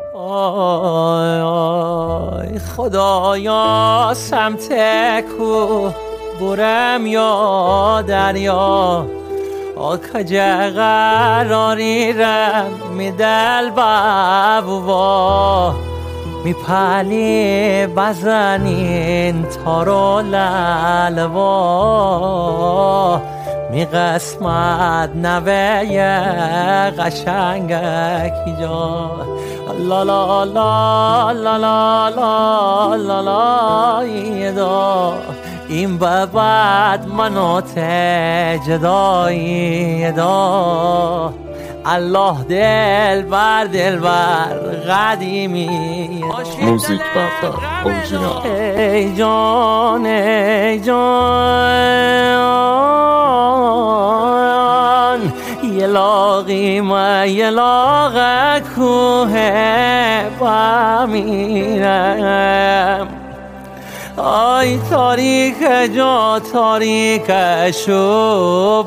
آی آی خدایا سمت کوه برم یا دریا کجا قراری رم می دل بابوا می پلی بزنین تارو لالوا می قسمت نوه قشنگکی جا لا لا لا لا لا لا لا لا ایدا این بعد منو جدایی دا الله دل بر قدیمی موزیک برتر اورجینال. ای جان ای جان یه لاغی ما یه لاغ کوه بمیرم آی تاریک جا تاریک شو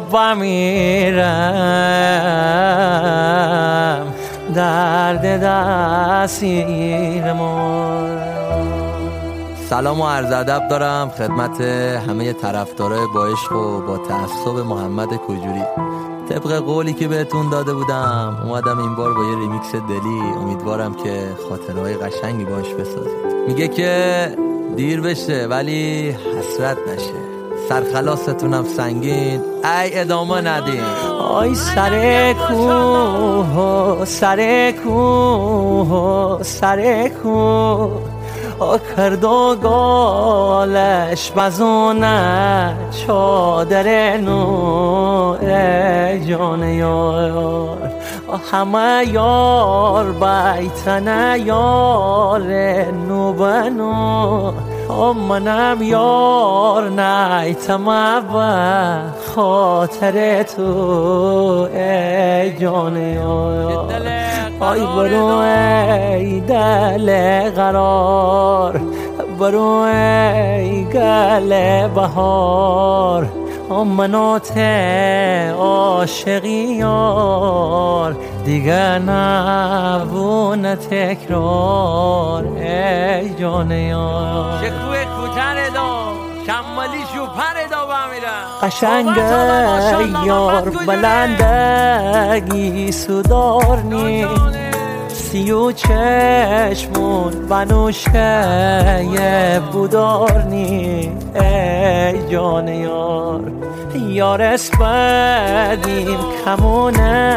بمیرم درد دستیر من. سلام و عرض ادب دارم خدمت همه طرفدارای با عشق و با تعصب محمد کجوری. طبق قولی که بهتون داده بودم اومدم این بار با یه ریمیکس دلی، امیدوارم که خاطرهای قشنگی باش بسازید. میگه که دیر بشه ولی حسرت نشه، سرخلاستونم سنگین ای ادامه ندین. آی سر کوه سر کوه سر کوه کرد و گالش بزونه چادر نو جان یار همه یار بیتنه یار نو بنو منم یار نیتم به خاطر تو ای جان یار آی برو ای دل قرار برو ای گل بهار منات عاشقی یار دیگه نبونه تکرار ای جان یار شکوه کوتر دا شمالی شوپر دا بمیرم قشنگ یار بلندگی سودارنی سیو چشمون بنوشه بودارنی ای جان یار یار اسپدیم کمونه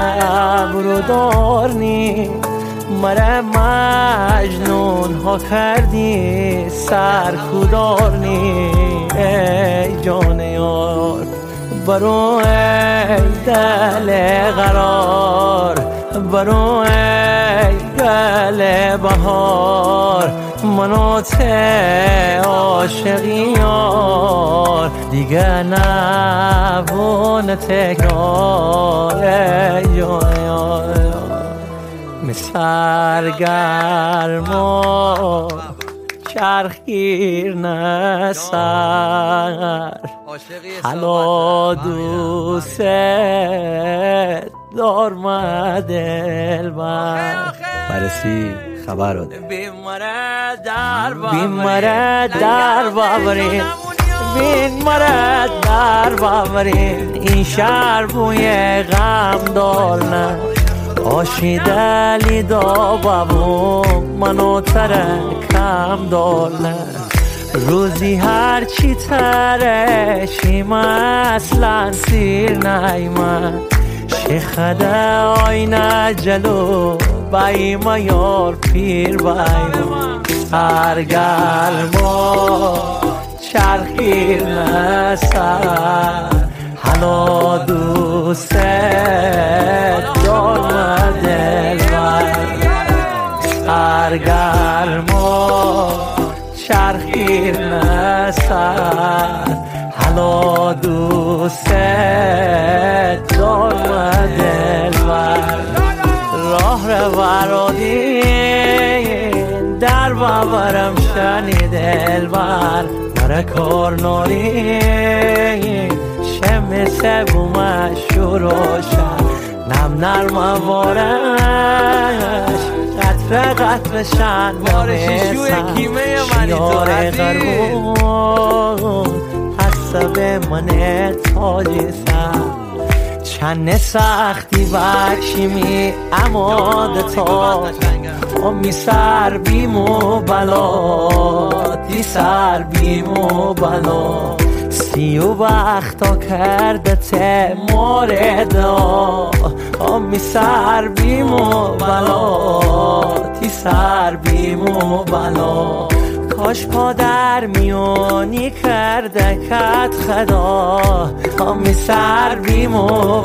برودارنی مره مجنون ها کردی سرکودارنی ای جان یار برو ای دل قرار برو ای گل بهار منات عاشقی یار دیگه نبونه تکرار ای جان یار سرگرما چرخگیر نسر حالا دوست دارم دلبر برسی خبر رو ده بین مرد در بابرین بین مرد در بابرین این شهر بوی غم دارن آشی دلی دا بابو منو ترکم دارن روزی هر چی ترشیم اصلا سیر نیمن شیخده آینه جلو بایم یار پیر بایم سرگرما چرخیر نسر حالا دوست دارم دلبر سرگرما چرخیر نسر حالا دوست دارم دلبر راه رو برادین در بابرم شنی دلبر برای کار ناری شم سبومش شروع شد نم نرم وارش قد رقت بشن شیار قربون حسب من تاج سر چند سختی بکشیمی اماد تا امی سر بیم و بلا دی سر بیم و بلا 30 وقتا کرده ته موردا امی سر بیم و بلا دی سر بیم و بلا کاش پادر میونی کرده کت خدا امی سر بیم و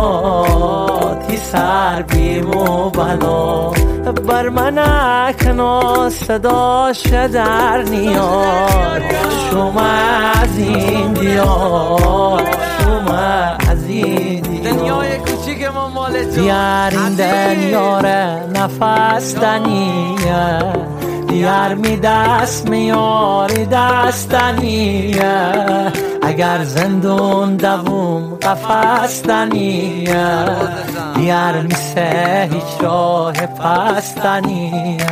بلا تی سر بیم و بلا بر من اکنو صداش در نیار شما از این دیار شما از این دنیای کوچیک ما مال تو دیار این دنیاره نفس دنیه دیار می دست میاری دستنیه اگر زندون دوم قفستنیه دیار میسه هیچ راه پستنیه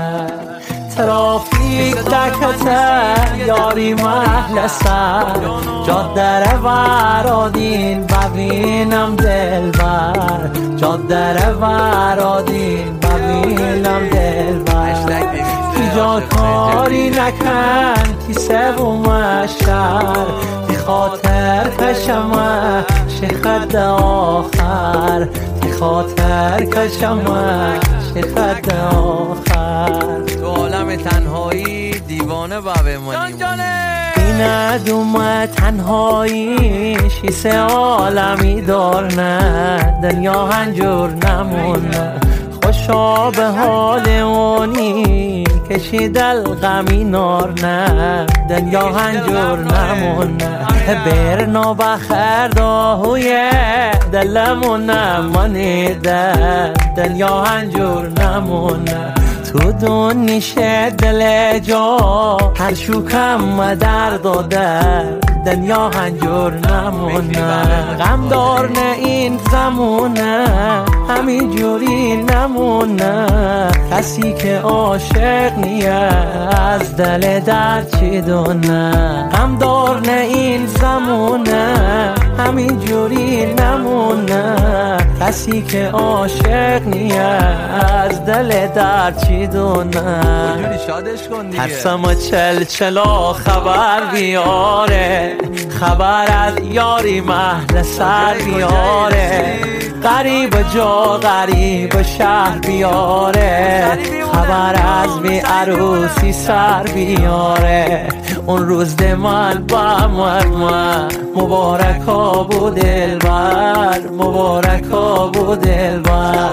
ترافیک دکته یاری محل سر جاده ورادین ببینم دلبر جاده ورادین ببینم دلبر جا کاری نکن کی سوم شهر تی خاطر کشمه شخد آخر تی خاطر کشمه شخد آخر تو عالم تنهایی دیوانه بمانی این دوم تنهایی شیسه عالمی دارنه دنیا هنجور نمونه خوشا به حال اونی کشید الغمی نار نه دنیا هنجور نمونه برنا بخر داهوی دلمون نمانیده دنیا هنجور نمونه تو دونیشه دل جا هر شوکم در داده دنیا هنجور نمونه غم دار نه این زمونه همین جوری نمونه کسی که عاشق نیه از دل درد چی دونه غم دار نه این زمونه همین جوری نمونه کسی که عاشق نیه از دل درد چی دونه شادش کن دیگه حسم چلچلا خبر بیاره خبر از یاری محل سر بیاره غریب جا غریب شهر بیاره خبر از بی عروسی سر بیاره اون روز من با من مبارکا بود دلبر مبارکا بود دلبر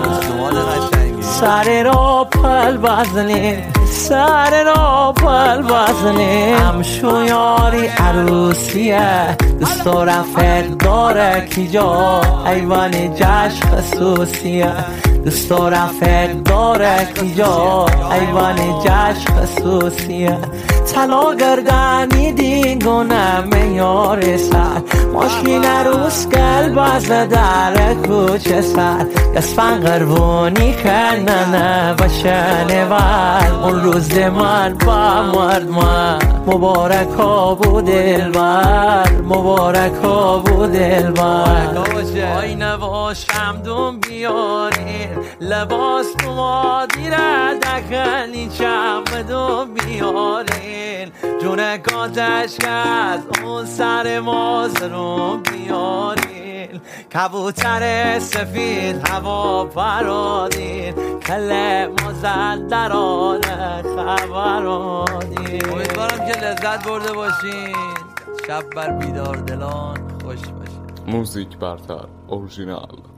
سر را پل بزنی سر را پل بزنی همشو یاری عروسیه دوست و رفق داره کی جا ایوان جشن خصوصیه دوست و رفق داره کی جا ایوان جشن خصوصیه طلا گردنی دیگونه میار سر ماشین عروس قلب از در کوچه سر گسفن قربونی کننه بشنه ول اون روز من با مردم مبارکا بود دلبر مبارکا بود دلبر آینه و شمدون بیارین لباس ما دیره دکنی چمدون بیارین جونه گازش از اون سر مازرون بیارین کبوتر سفید هوا پرادین کله مزدرانه خبرادین امیدوارم که لذت برده باشین شب بر بیدار دلان خوش باشین موزیک برتر اورجینال